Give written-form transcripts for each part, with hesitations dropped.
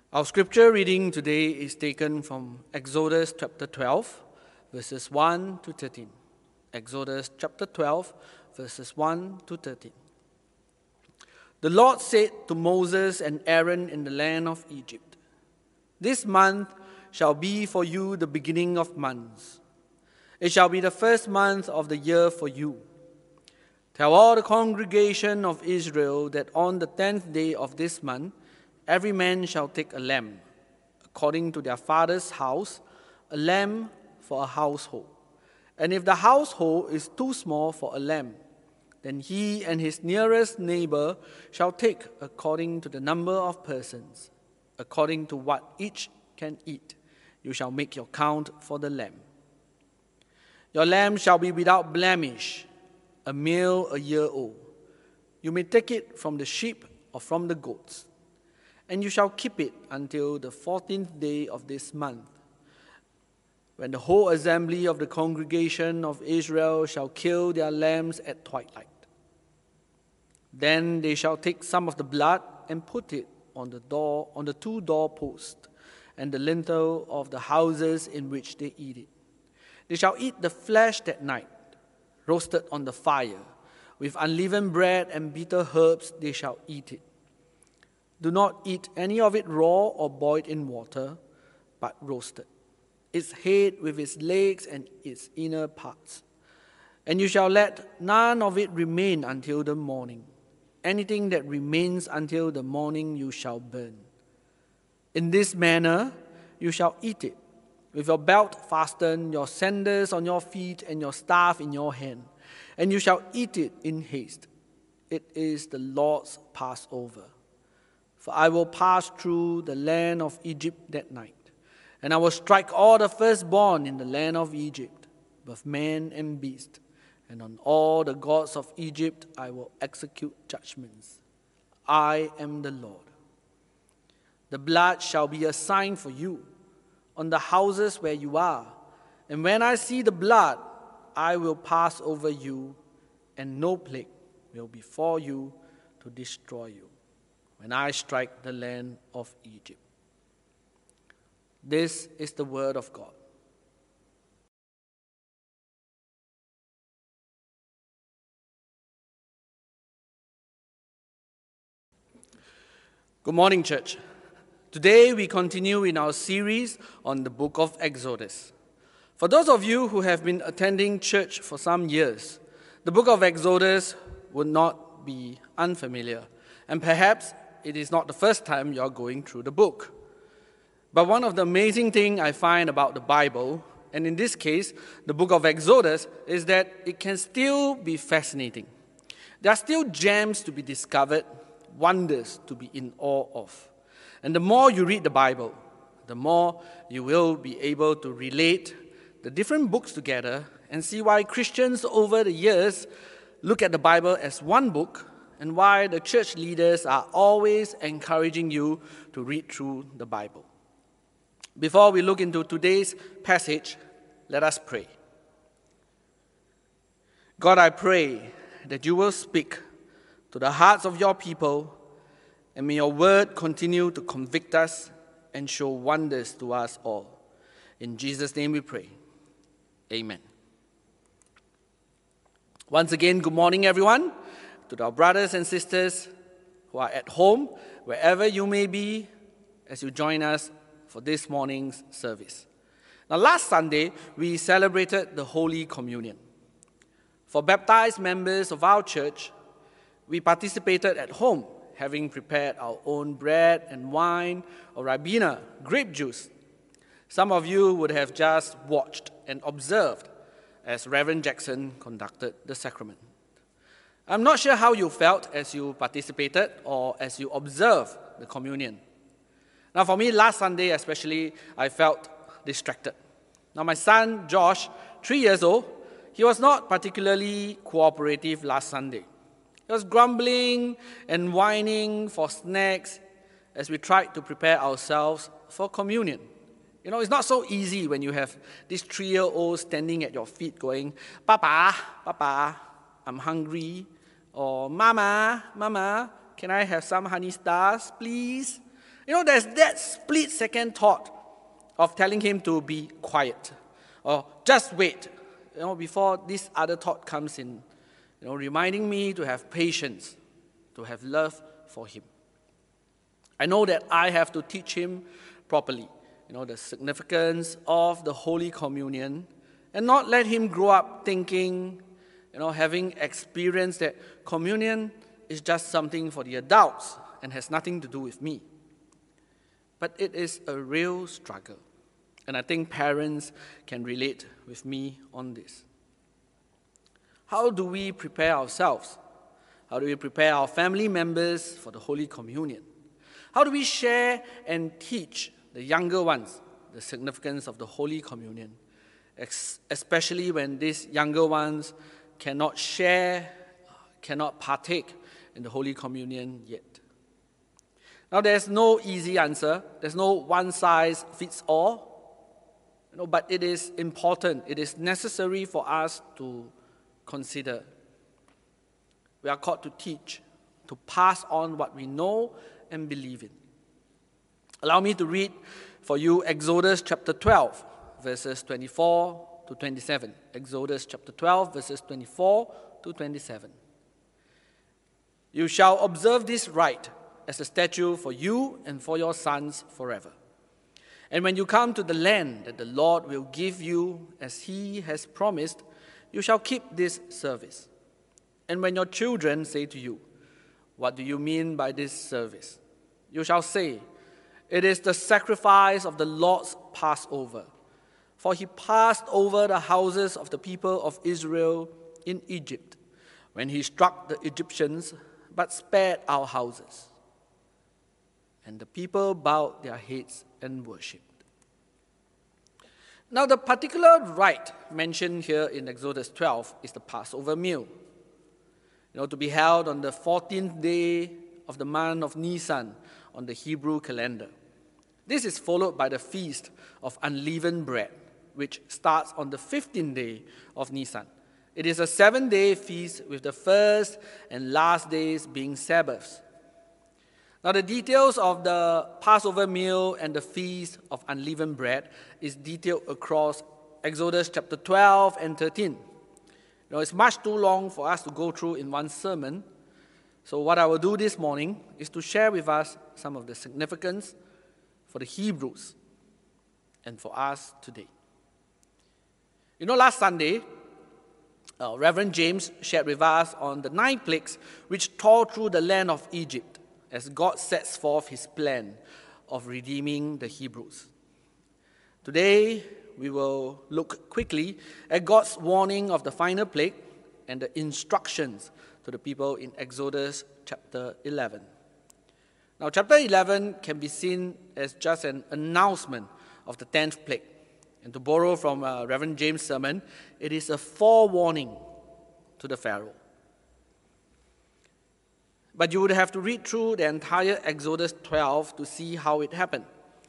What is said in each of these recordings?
Our scripture reading today is taken from Exodus chapter 12, verses 1 to 13. Exodus chapter 12, verses 1 to 13. The Lord said to Moses and Aaron in the land of Egypt, "This month shall be for you the beginning of months. It shall be the first month of the year for you. Tell all the congregation of Israel that on the 10th day of this month, every man shall take a lamb, according to their father's house, a lamb for a household. And if the household is too small for a lamb, then he and his nearest neighbor shall take according to the number of persons, according to what each can eat. You shall make your count for the lamb. Your lamb shall be without blemish, a male a year old. You may take it from the sheep or from the goats. And you shall keep it until the 14th day of this month, when the whole assembly of the congregation of Israel shall kill their lambs at twilight. Then they shall take some of the blood and put it on the two doorposts and the lintel of the houses in which they eat it. They shall eat the flesh that night, roasted on the fire. With unleavened bread and bitter herbs they shall eat it. Do not eat any of it raw or boiled in water, but roasted, its head with its legs and its inner parts. And you shall let none of it remain until the morning. Anything that remains until the morning you shall burn. In this manner you shall eat it, with your belt fastened, your sandals on your feet, and your staff in your hand. And you shall eat it in haste. It is the Lord's Passover. For I will pass through the land of Egypt that night, and I will strike all the firstborn in the land of Egypt, both man and beast, and on all the gods of Egypt I will execute judgments. I am the Lord. The blood shall be a sign for you on the houses where you are, and when I see the blood, I will pass over you, and no plague will befall you to destroy you, when I strike the land of Egypt." This is the word of God. Good morning, church. Today we continue in our series on the book of Exodus. For those of you who have been attending church for some years, the book of Exodus would not be unfamiliar, and perhaps it is not the first time you're going through the book. But one of the amazing things I find about the Bible, and in this case, the book of Exodus, is that it can still be fascinating. There are still gems to be discovered, wonders to be in awe of. And the more you read the Bible, the more you will be able to relate the different books together and see why Christians over the years look at the Bible as one book, and why the church leaders are always encouraging you to read through the Bible. Before we look into today's passage, let us pray. God, I pray that you will speak to the hearts of your people, and may your word continue to convict us and show wonders to us all. In Jesus' name we pray. Amen. Once again, good morning, everyone. To our brothers and sisters who are at home, wherever you may be, as you join us for this morning's service. Now, last Sunday, we celebrated the Holy Communion. For baptized members of our church, we participated at home, having prepared our own bread and wine or Ribena, grape juice. Some of you would have just watched and observed as Reverend Jackson conducted the sacrament. I'm not sure how you felt as you participated or as you observed the communion. Now, for me, last Sunday especially, I felt distracted. Now, my son, Josh, 3 years old, he was not particularly cooperative last Sunday. He was grumbling and whining for snacks as we tried to prepare ourselves for communion. You know, it's not so easy when you have this 3-year-old standing at your feet going, "Papa, Papa, I'm hungry," or "Mama, Mama, can I have some honey stars, please?" There's that split-second thought of telling him to be quiet or just wait, before this other thought comes in, reminding me to have patience, to have love for him. I know that I have to teach him properly, the significance of the Holy Communion, and not let him grow up thinking, having experienced that communion is just something for the adults and has nothing to do with me. But it is a real struggle, and I think parents can relate with me on this. How do we prepare ourselves? How do we prepare our family members for the Holy Communion? How do we share and teach the younger ones the significance of the Holy Communion, especially when these younger ones cannot share, cannot partake in the Holy Communion yet? Now, there's no easy answer. There's no one-size-fits-all. But it is important, it is necessary for us to consider. We are called to teach, to pass on what we know and believe in. Allow me to read for you Exodus chapter 12, verses 24 to 27. Exodus chapter 12, verses 24 to 27. You shall observe this rite as a statute for you and for your sons forever. And when you come to the land that the Lord will give you as he has promised, you shall keep this service. And when your children say to you, "What do you mean by this service?" you shall say, "It is the sacrifice of the Lord's Passover. For he passed over the houses of the people of Israel in Egypt, when he struck the Egyptians, but spared our houses." And the people bowed their heads and worshipped. Now, the particular rite mentioned here in Exodus 12 is the Passover meal, to be held on the 14th day of the month of Nisan on the Hebrew calendar. This is followed by the Feast of Unleavened Bread, which starts on the 15th day of Nisan. It is a 7-day feast with the first and last days being Sabbaths. Now, the details of the Passover meal and the Feast of Unleavened Bread is detailed across Exodus chapter 12 and 13. It's much too long for us to go through in one sermon. So what I will do this morning is to share with us some of the significance for the Hebrews and for us today. Last Sunday, Reverend James shared with us on the 9 plagues which tore through the land of Egypt as God sets forth his plan of redeeming the Hebrews. Today, we will look quickly at God's warning of the final plague and the instructions to the people in Exodus chapter 11. Now, chapter 11 can be seen as just an announcement of the 10th plague. And to borrow from Reverend James' sermon, it is a forewarning to the Pharaoh. But you would have to read through the entire Exodus 12 to see how it happened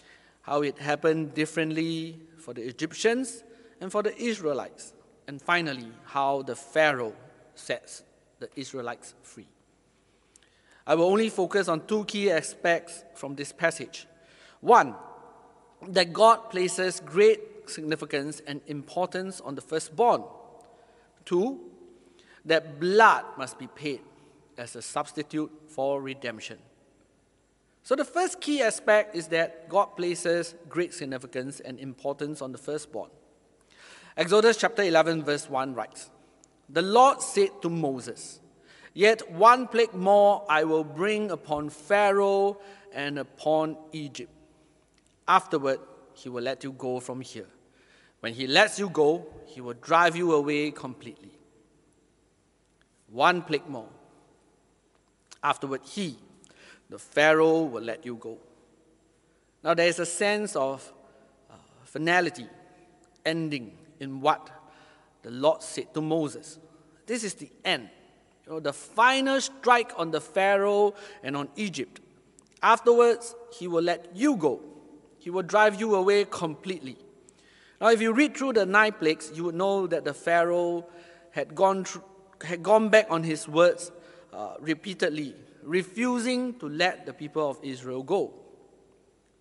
differently for the Egyptians and for the Israelites, and finally, how the Pharaoh sets the Israelites free. I will only focus on 2 key aspects from this passage. One, that God places great significance and importance on the firstborn. 2, that blood must be paid as a substitute for redemption. So the first key aspect is that God places great significance and importance on the firstborn. Exodus chapter 11 verse 1 writes, "The Lord said to Moses, 'Yet one plague more I will bring upon Pharaoh and upon Egypt. Afterward, he will let you go from here. When he lets you go, he will drive you away completely.' One plague more. Afterward, the Pharaoh, will let you go." Now, there is a sense of finality, ending in what the Lord said to Moses. This is the end, the final strike on the Pharaoh and on Egypt. Afterwards, he will let you go. He will drive you away completely. Now, if you read through the 9 plagues, you would know that the Pharaoh had gone back on his words repeatedly, refusing to let the people of Israel go.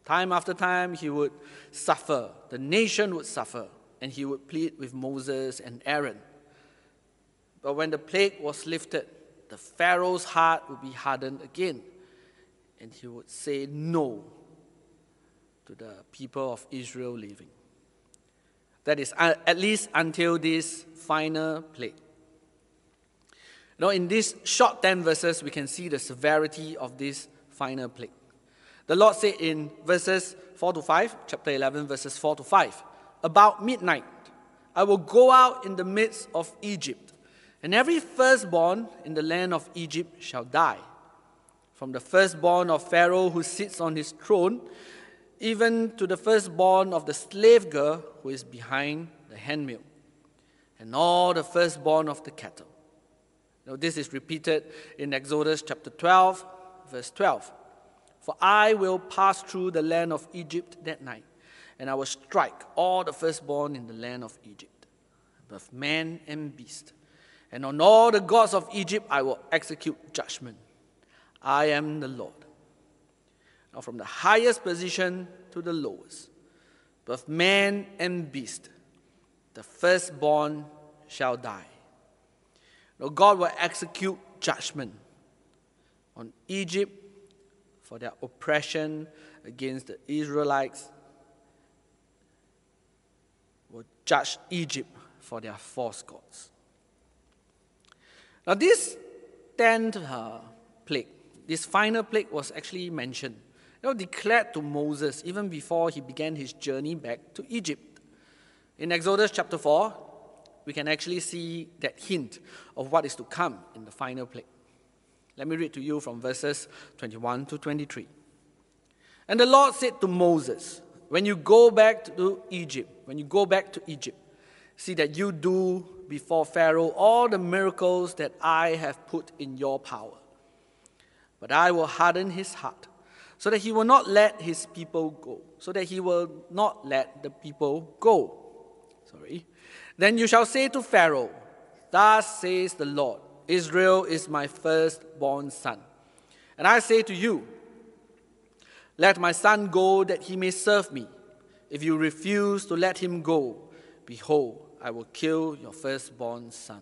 Time after time, he would suffer. The nation would suffer, and he would plead with Moses and Aaron. But when the plague was lifted, the Pharaoh's heart would be hardened again, and he would say no to the people of Israel leaving. That is, at least until this final plague. In these short 10 verses, we can see the severity of this final plague. The Lord said in verses 4 to 5, chapter 11, verses 4 to 5, about midnight, I will go out in the midst of Egypt, and every firstborn in the land of Egypt shall die, from the firstborn of Pharaoh who sits on his throne, even to the firstborn of the slave girl who is behind the handmill, and all the firstborn of the cattle. This is repeated in Exodus chapter 12, verse 12. For I will pass through the land of Egypt that night, and I will strike all the firstborn in the land of Egypt, both man and beast. And on all the gods of Egypt I will execute judgment. I am the Lord. Now from the highest position to the lowest, both man and beast, the firstborn shall die. Now God will execute judgment on Egypt for their oppression against the Israelites, will judge Egypt for their false gods. Now this 10th plague, this final plague was actually mentioned, declared to Moses even before he began his journey back to Egypt. In Exodus chapter 4, we can actually see that hint of what is to come in the final plague. Let me read to you from verses 21 to 23. And the Lord said to Moses, when you go back to Egypt, see that you do before Pharaoh all the miracles that I have put in your power. But I will harden his heart, so that he will not let his people go. Then you shall say to Pharaoh, thus says the Lord, Israel is my firstborn son. And I say to you, let my son go that he may serve me. If you refuse to let him go, behold, I will kill your firstborn son.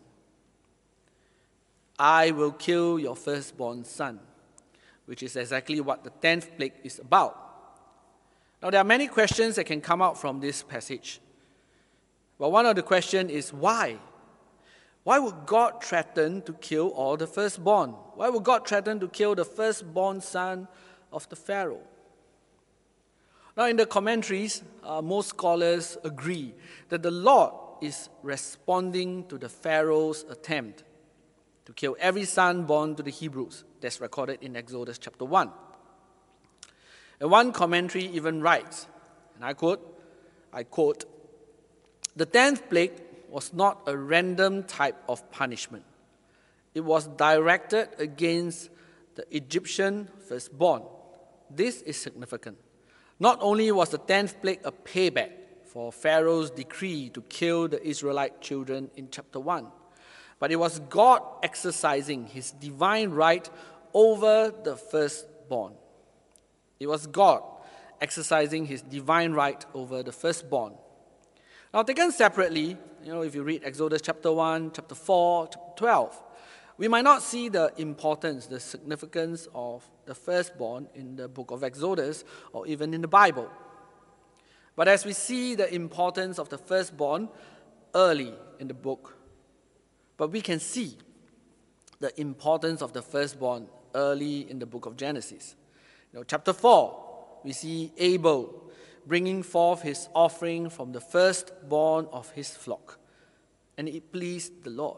I will kill your firstborn son, which is exactly what the 10th plague is about. Now, there are many questions that can come out from this passage. But one of the questions is why? Why would God threaten to kill all the firstborn? Why would God threaten to kill the firstborn son of the Pharaoh? Now, in the commentaries, most scholars agree that the Lord is responding to the Pharaoh's attempt to kill every son born to the Hebrews. That's recorded in Exodus chapter 1. And one commentary even writes, and I quote, the 10th plague was not a random type of punishment. It was directed against the Egyptian firstborn. This is significant. Not only was the 10th plague a payback for Pharaoh's decree to kill the Israelite children in chapter 1, but it was God exercising his divine right over the firstborn. It was God exercising his divine right over the firstborn. Now, taken separately, if you read Exodus chapter 1, chapter 4, chapter 12, we might not see the importance, the significance of the firstborn in the book of Exodus or even in the Bible. But as we see the importance of the firstborn early in the book, but we can see the importance of the firstborn early in the book of Genesis. Chapter 4, we see Abel bringing forth his offering from the firstborn of his flock. And it pleased the Lord.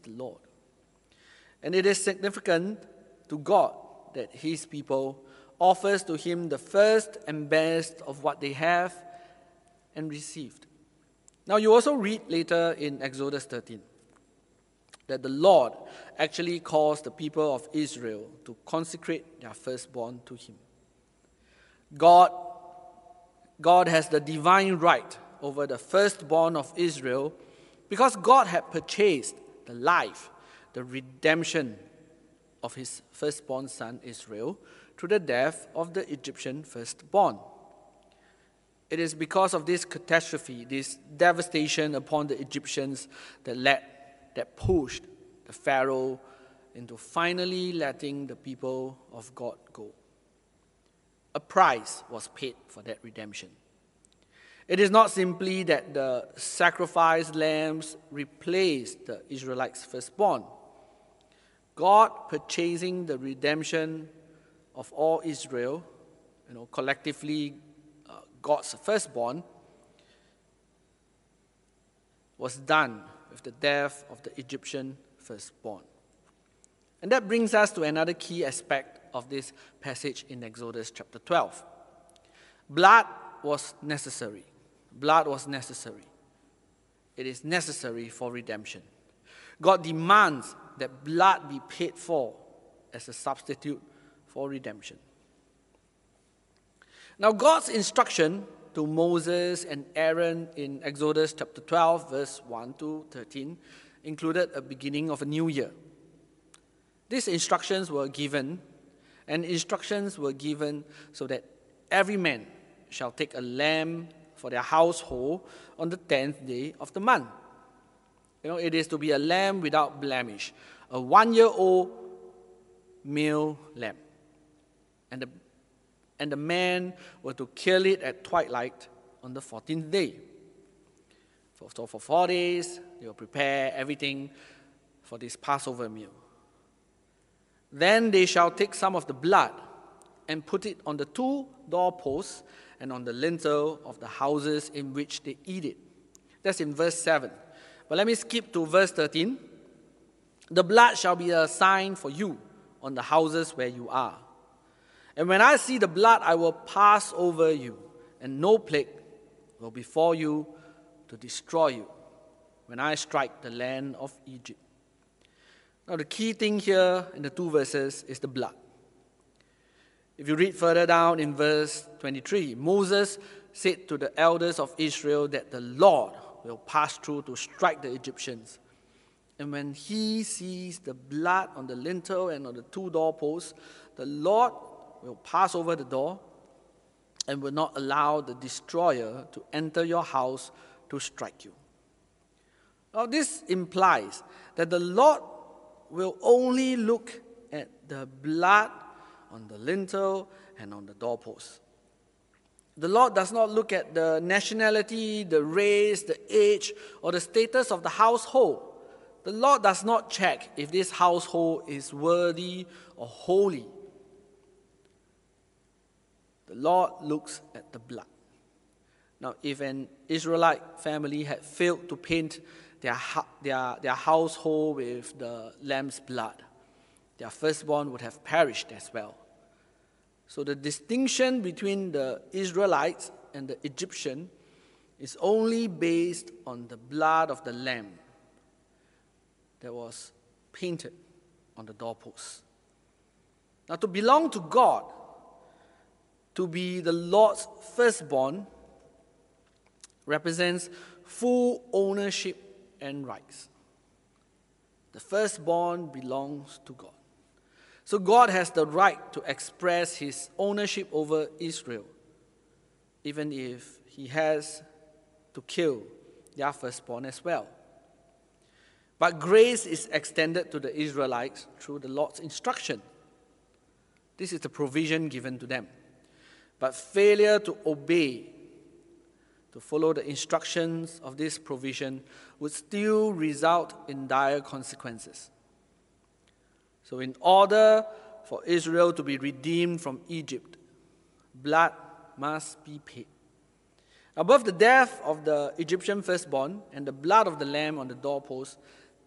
And it is significant to God that his people offers to him the first and best of what they have and received. Now you also read later in Exodus 13 that the Lord actually caused the people of Israel to consecrate their firstborn to him. God has the divine right over the firstborn of Israel because God had purchased the life, the redemption of his firstborn son Israel through the death of the Egyptian firstborn. It is because of this catastrophe, this devastation upon the Egyptians that pushed the Pharaoh into finally letting the people of God go. A price was paid for that redemption. It is not simply that the sacrificed lambs replaced the Israelites' firstborn. God purchasing the redemption of all Israel, collectively God's firstborn, was done with the death of the Egyptian firstborn. And that brings us to another key aspect of this passage in Exodus chapter 12. Blood was necessary. Blood was necessary. It is necessary for redemption. God demands that blood be paid for as a substitute for redemption. Now, God's instruction to Moses and Aaron in Exodus chapter 12, verse 1 to 13, included a beginning of a new year. These instructions were given so that every man shall take a lamb for their household on the 10th day of the month. It is to be a lamb without blemish, a 1-year-old male lamb. And the men were to kill it at twilight on the 14th day. So for 4 days, they will prepare everything for this Passover meal. Then they shall take some of the blood and put it on the 2 doorposts and on the lintel of the houses in which they eat it. That's in verse 7. But let me skip to verse 13. The blood shall be a sign for you on the houses where you are. And when I see the blood, I will pass over you, and no plague will befall you to destroy you when I strike the land of Egypt. Now, the key thing here in the 2 verses is the blood. If you read further down in verse 23, Moses said to the elders of Israel that the Lord will pass through to strike the Egyptians. And when he sees the blood on the lintel and on the 2 doorposts, the Lord will pass over the door and will not allow the destroyer to enter your house to strike you. Now, this implies that the Lord will only look at the blood on the lintel and on the doorpost. The Lord does not look at the nationality, the race, the age, or the status of the household. The Lord does not check if this household is worthy or holy. The Lord looks at the blood. Now, if an Israelite family had failed to paint their household with the lamb's blood, their firstborn would have perished as well. So the distinction between the Israelites and the Egyptian is only based on the blood of the lamb that was painted on the doorpost. Now, to belong to God, to be the Lord's firstborn, represents full ownership and rights. The firstborn belongs to God. So God has the right to express his ownership over Israel, even if he has to kill their firstborn as well. But grace is extended to the Israelites through the Lord's instruction. This is the provision given to them. But failure to obey, to follow the instructions of this provision, would still result in dire consequences. So in order for Israel to be redeemed from Egypt, blood must be paid. Above the death of the Egyptian firstborn and the blood of the lamb on the doorpost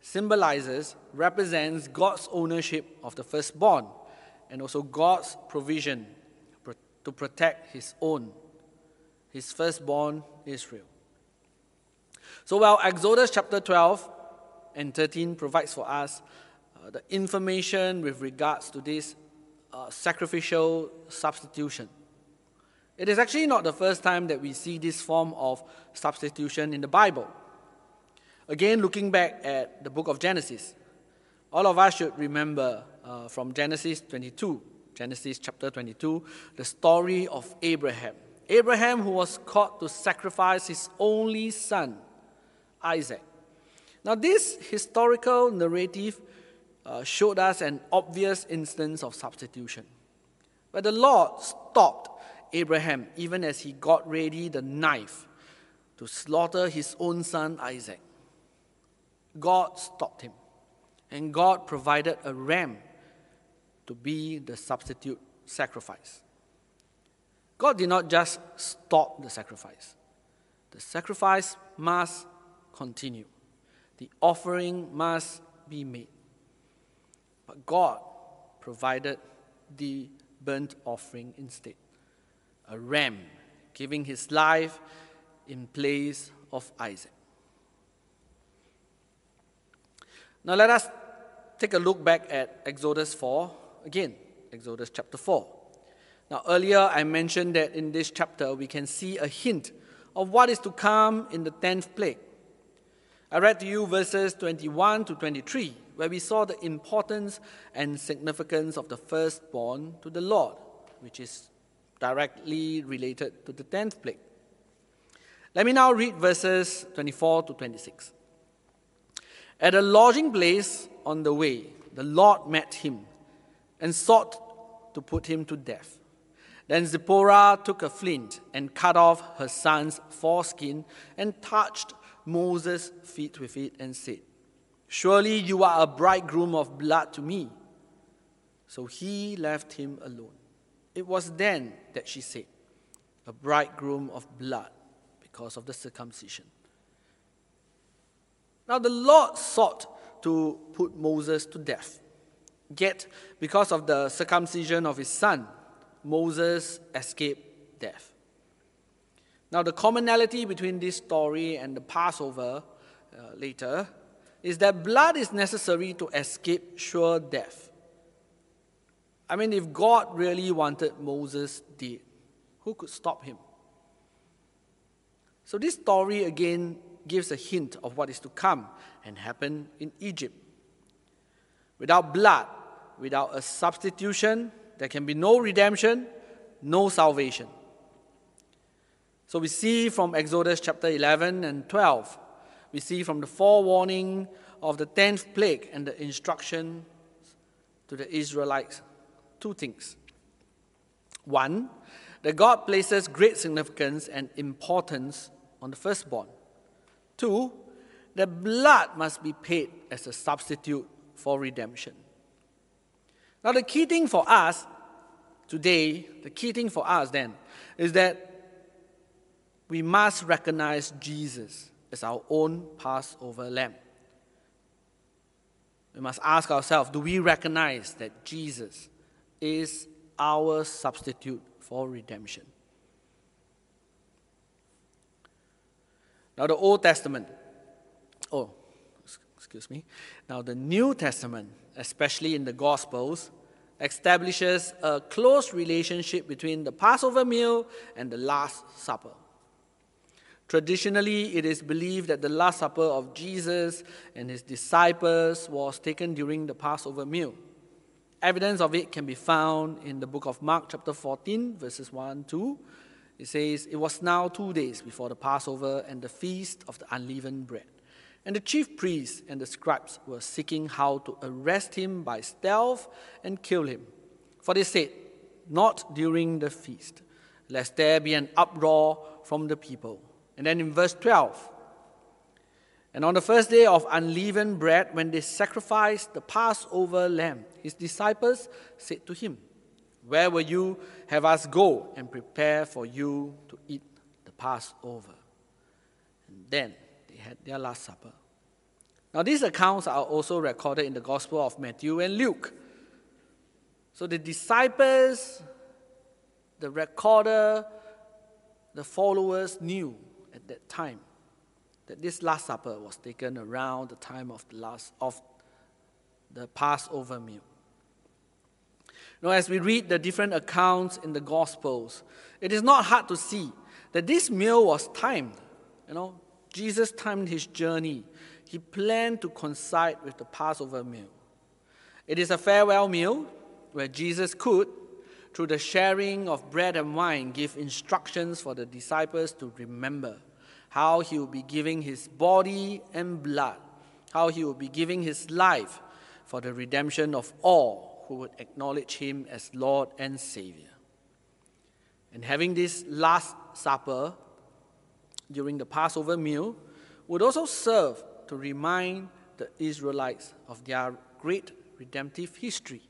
represents God's ownership of the firstborn and also God's provision to protect his own, his firstborn Israel. So while Exodus chapter 12 and 13 provides for us the information with regards to this sacrificial substitution, it is actually not the first time that we see this form of substitution in the Bible. Again, looking back at the book of Genesis, all of us should remember from Genesis chapter 22, the story of Abraham. Abraham, who was called to sacrifice his only son, Isaac. Now, this historical narrative showed us an obvious instance of substitution, where the Lord stopped Abraham even as he got ready the knife to slaughter his own son Isaac. God stopped him, and God provided a ram to be the substitute sacrifice. God did not just stop the sacrifice. The sacrifice must continue. The offering must be made. But God provided the burnt offering instead, a ram giving his life in place of Isaac. Now let us take a look back at Exodus 4 again, Exodus chapter 4. Now earlier I mentioned that in this chapter we can see a hint of what is to come in the 10th plague. I read to you verses 21 to 23, where we saw the importance and significance of the firstborn to the Lord, which is directly related to the 10th plague. Let me now read verses 24 to 26. At a lodging place on the way, the Lord met him and sought to put him to death. Then Zipporah took a flint and cut off her son's foreskin and touched Moses' feet with it and said, "Surely you are a bridegroom of blood to me." So he left him alone. It was then that she said, "A bridegroom of blood," because of the circumcision. Now the Lord sought to put Moses to death. Yet, because of the circumcision of his son, Moses escaped death. Now the commonality between this story and the Passover later is that blood is necessary to escape sure death. I mean, if God really wanted Moses dead, who could stop him? So this story again gives a hint of what is to come and happen in Egypt. Without blood, without a substitution, there can be no redemption, no salvation. So we see from Exodus chapter 11 and 12, we see from the forewarning of the 10th plague and the instruction to the Israelites, two things. One, that God places great significance and importance on the firstborn. Two, that blood must be paid as a substitute for redemption. Now the key thing for us today, is that we must recognize Jesus as our own Passover lamb. We must ask ourselves, do we recognize that Jesus is our substitute for redemption? Now the Old Testament, Now the New Testament, especially in the Gospels, establishes a close relationship between the Passover meal and the Last Supper. Traditionally, it is believed that the Last Supper of Jesus and his disciples was taken during the Passover meal. Evidence of it can be found in the book of Mark chapter 14, verses 1 2. It says, "It was now 2 days before the Passover and the feast of the unleavened bread. And the chief priests and the scribes were seeking how to arrest him by stealth and kill him. For they said, 'Not during the feast, lest there be an uproar from the people.'" And then in verse 12, "And on the first day of unleavened bread, when they sacrificed the Passover lamb, his disciples said to him, 'Where will you have us go and prepare for you to eat the Passover?' And then they had their Last Supper." Now these accounts are also recorded in the Gospel of Matthew and Luke. So the disciples, the recorder, the followers knew at that time that this Last Supper was taken around the time of the Passover meal. Now, as we read the different accounts in the Gospels, it is not hard to see that this meal was timed. Jesus timed his journey. He planned to coincide with the Passover meal. It is a farewell meal where Jesus could, through the sharing of bread and wine, give instructions for the disciples to remember how he will be giving his body and blood, how he will be giving his life for the redemption of all who would acknowledge him as Lord and Savior. And having this Last Supper during the Passover meal would also serve to remind the Israelites of their great redemptive history.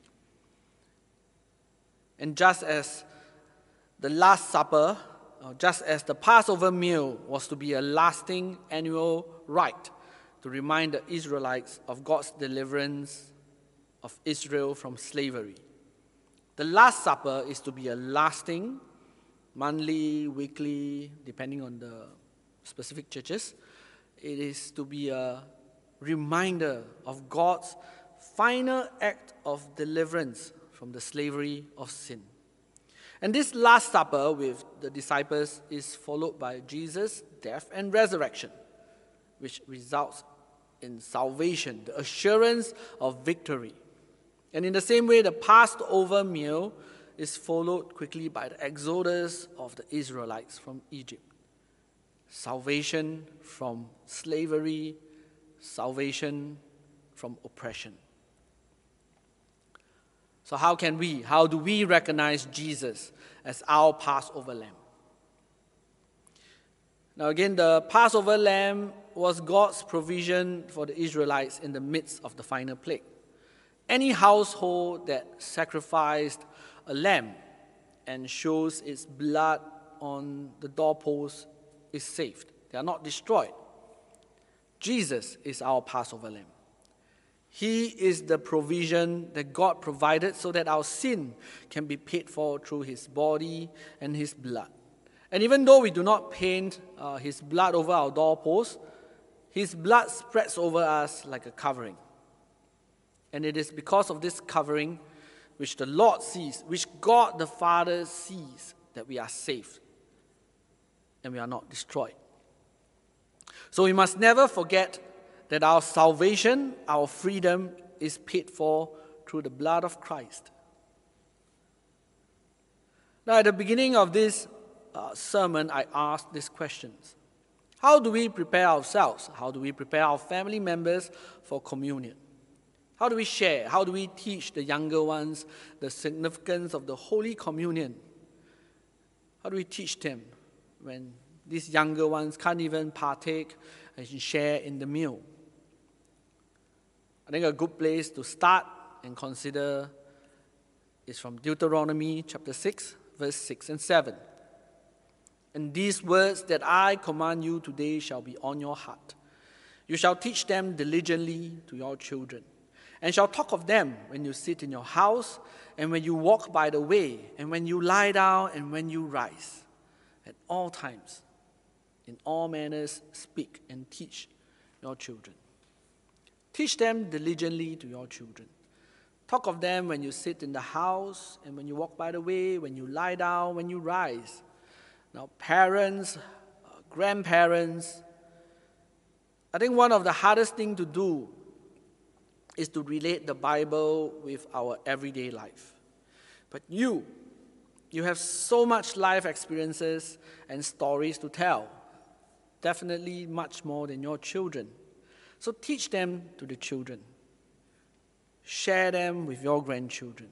And just as the Last Supper, just as the Passover meal was to be a lasting annual rite to remind the Israelites of God's deliverance of Israel from slavery, the Last Supper is to be a lasting, monthly, weekly, depending on the specific churches, it is to be a reminder of God's final act of deliverance from the slavery of sin. And this Last Supper with the disciples is followed by Jesus' death and resurrection, which results in salvation, the assurance of victory. And in the same way, the Passover meal is followed quickly by the exodus of the Israelites from Egypt. Salvation from slavery, salvation from oppression. So how do we recognize Jesus as our Passover lamb? Now again, the Passover lamb was God's provision for the Israelites in the midst of the final plague. Any household that sacrificed a lamb and shows its blood on the doorpost is saved. They are not destroyed. Jesus is our Passover lamb. He is the provision that God provided so that our sin can be paid for through his body and his blood. And even though we do not paint his blood over our doorpost, his blood spreads over us like a covering. And it is because of this covering which the Lord sees, which God the Father sees, that we are saved and we are not destroyed. So we must never forget that our salvation, our freedom, is paid for through the blood of Christ. Now, at the beginning of this sermon, I asked these questions. How do we prepare ourselves? How do we prepare our family members for communion? How do we share? How do we teach the younger ones the significance of the Holy Communion? How do we teach them when these younger ones can't even partake and share in the meal? I think a good place to start and consider is from Deuteronomy chapter 6, verse 6 and 7. And these words that I command you today shall be on your heart. You shall teach them diligently to your children, and shall talk of them when you sit in your house, and when you walk by the way, and when you lie down, and when you rise. At all times, in all manners, speak and teach your children. Teach them diligently to your children. Talk of them when you sit in the house, and when you walk by the way, when you lie down, when you rise. Now, parents, grandparents, I think one of the hardest things to do is to relate the Bible with our everyday life. But you have so much life experiences and stories to tell, definitely much more than your children. So teach them to the children. Share them with your grandchildren.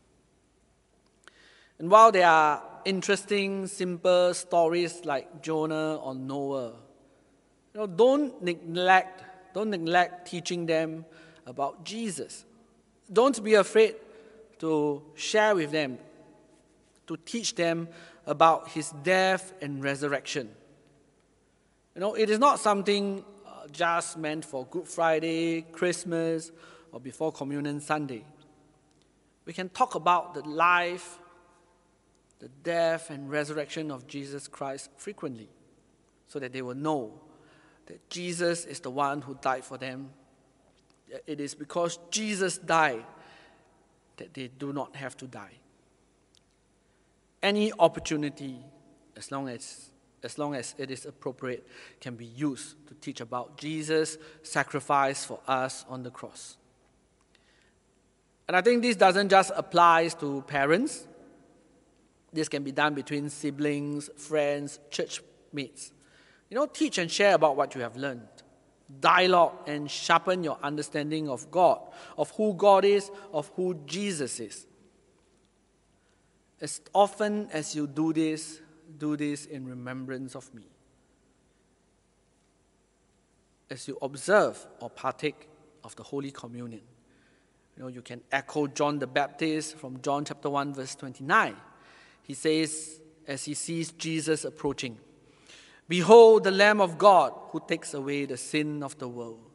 And while there are interesting, simple stories like Jonah or Noah, don't neglect teaching them about Jesus. Don't be afraid to share with them, to teach them about his death and resurrection. It is not something just meant for Good Friday, Christmas, or before Communion Sunday. We can talk about the life, the death, and resurrection of Jesus Christ frequently, so that they will know that Jesus is the one who died for them. It is because Jesus died that they do not have to die. Any opportunity, as long as it is appropriate, can be used to teach about Jesus' sacrifice for us on the cross. And I think this doesn't just apply to parents. This can be done between siblings, friends, church mates. Teach and share about what you have learned. Dialogue and sharpen your understanding of God, of who God is, of who Jesus is. As often as you do this in remembrance of me. As you observe or partake of the Holy Communion, you can echo John the Baptist from John chapter 1 verse 29. He says, as he sees Jesus approaching, "Behold the Lamb of God who takes away the sin of the world."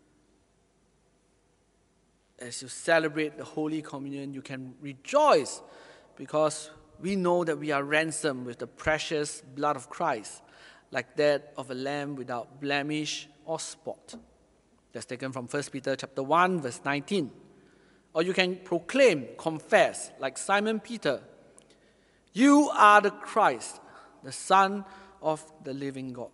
As you celebrate the Holy Communion, you can rejoice because we know that we are ransomed with the precious blood of Christ, like that of a lamb without blemish or spot. That's taken from 1 Peter chapter 1, verse 19. Or you can proclaim, confess, like Simon Peter, "You are the Christ, the Son of the living God."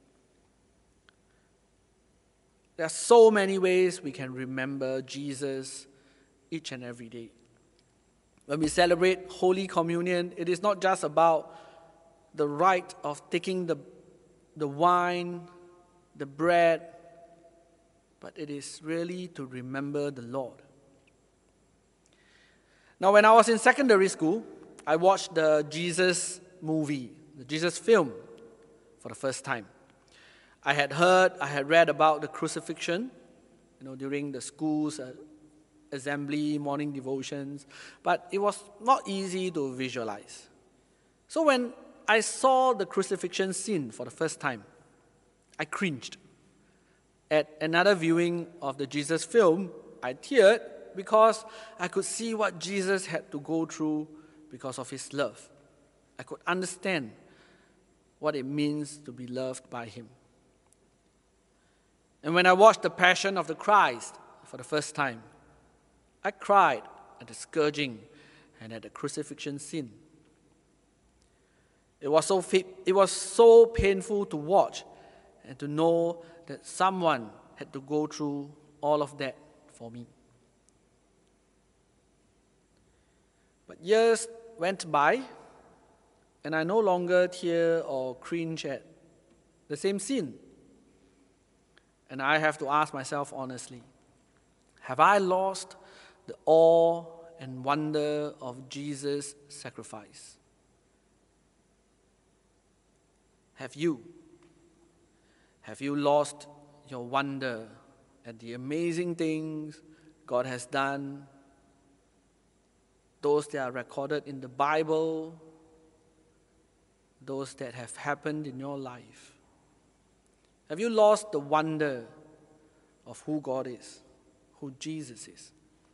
There are so many ways we can remember Jesus each and every day. When we celebrate Holy Communion, it is not just about the rite of taking the wine, the bread, but it is really to remember the Lord. Now, when I was in secondary school, I watched the Jesus movie, the Jesus film, for the first time. I had read about the crucifixion, during the school's assembly, morning devotions, but it was not easy to visualize. So when I saw the crucifixion scene for the first time, I cringed. At another viewing of the Jesus film, I teared because I could see what Jesus had to go through because of his love. I could understand what it means to be loved by him. And when I watched the Passion of the Christ for the first time, I cried at the scourging and at the crucifixion scene. It was so painful to watch and to know that someone had to go through all of that for me. But years went by, and I no longer tear or cringe at the same scene. And I have to ask myself honestly, have I lost the awe and wonder of Jesus' sacrifice? Have you? Have you lost your wonder at the amazing things God has done? Those that are recorded in the Bible, those that have happened in your life. Have you lost the wonder of who God is, who Jesus is?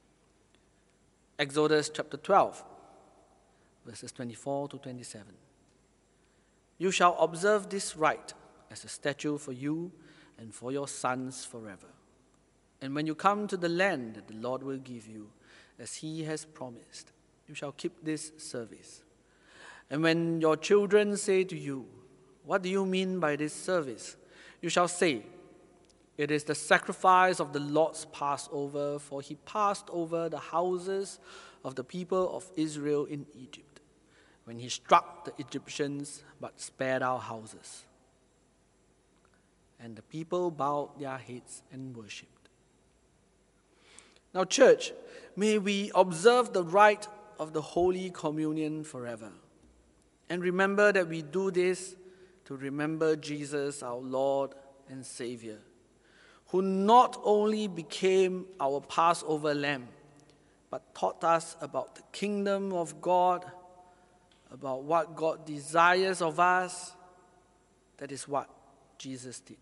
Exodus chapter 12, verses 24 to 27. You shall observe this rite as a statute for you and for your sons forever. And when you come to the land that the Lord will give you, as he has promised, you shall keep this service. And when your children say to you, "What do you mean by this service?" you shall say, "It is the sacrifice of the Lord's Passover, for he passed over the houses of the people of Israel in Egypt, when he struck the Egyptians but spared our houses." And the people bowed their heads and worshipped. Now, church, may we observe the rite of the Holy Communion forever. And remember that we do this to remember Jesus, our Lord and Savior, who not only became our Passover lamb, but taught us about the kingdom of God, about what God desires of us. That is what Jesus did.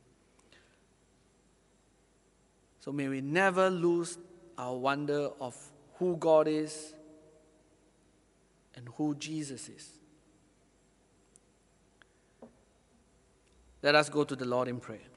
So may we never lose our wonder of who God is and who Jesus is. Let us go to the Lord in prayer.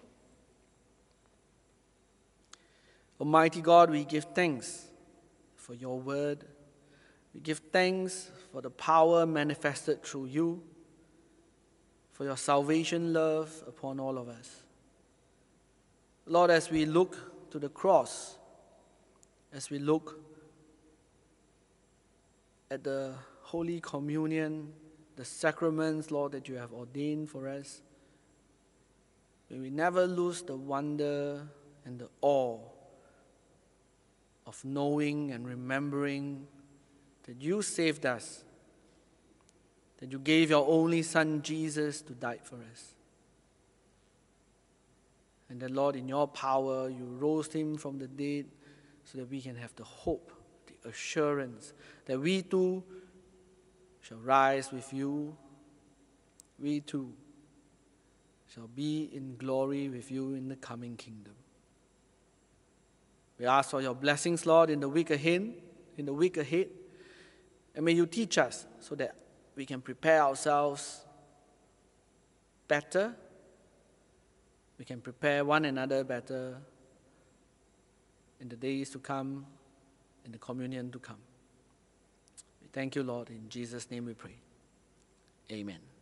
Almighty God, we give thanks for your word. We give thanks for the power manifested through you, for your salvation love upon all of us. Lord, as we look to the cross, as we look at the Holy Communion, the sacraments, Lord, that you have ordained for us. May we never lose the wonder and the awe of knowing and remembering that you saved us, that you gave your only Son, Jesus, to die for us. And that, Lord, in your power, you rose him from the dead so that we can have the hope, the assurance that we too shall rise with you. We too shall be in glory with you in the coming kingdom. We ask for your blessings, Lord, in the week ahead, and may you teach us so that we can prepare ourselves better. We can prepare one another better in the days to come, in the communion to come. We thank you, Lord. In Jesus' name we pray. Amen.